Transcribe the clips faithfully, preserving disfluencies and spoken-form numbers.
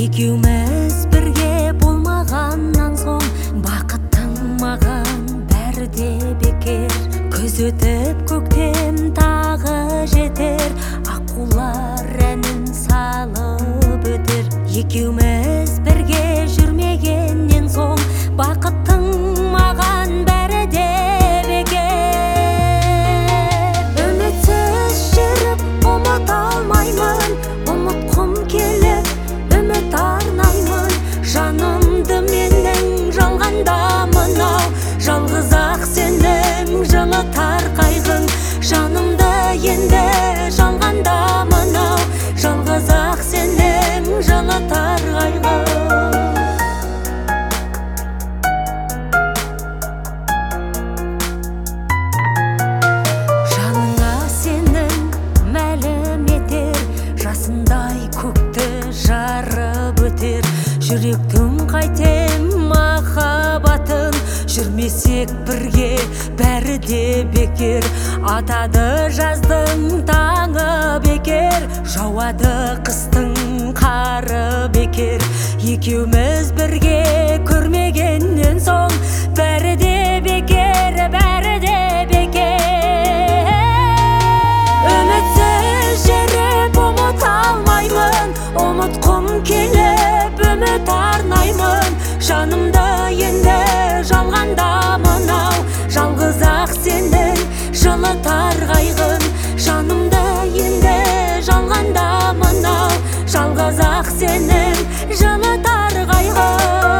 Екеуміз бірге болмағаннан соң бақыттың маған бәрі де бекер. Күз өтіп көктем тағы жетер, аққулар әнін салып өтер. Екеуміз бірге жүрмегеннен соң бақыттың маған бәрі де бекер. Үмітсіз жүріп ұмыта алмаймын, ұмытқым келіп үміт арнаймын. Жанымды менің жалғанда мынау, жалғыз ақ сенің жылытар қайғың. Жанымды енді жалғанда мынау, жалғыз ақ сенің жылытар қайғың. Жаныңа сенің мәлім етер, жасындай көкті жарып өтер. Жүректің қайтем махаббатын, жүрмесек бірге бәрі де бекер. Атады жаздың таңы бекер, жауады қыстың қары бекер. Екеуміз бірге көрмегеннен соң бәрі де бекер, бәрі де бекер. Үмітсіз жүріп ұмыта алмаймын, ұмытқым келіп үміт арнаймын. Жанымды енді жалғанда мынау, жалғыз ақ сенің жылытар қайғың. Жанымды енді жалғанда мынау, жалғыз ақ сенің жылытар қайғың.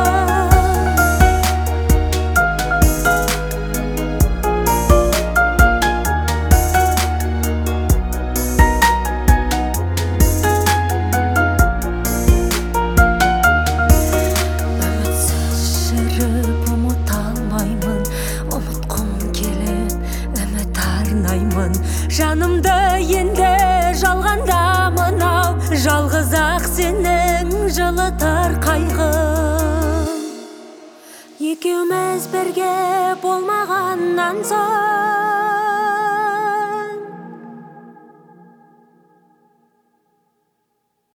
Жанымды енді жалғанда мынау, жалғыз ақ сенің жылытар қайғың. Екеуміз бірге болмағаннан соң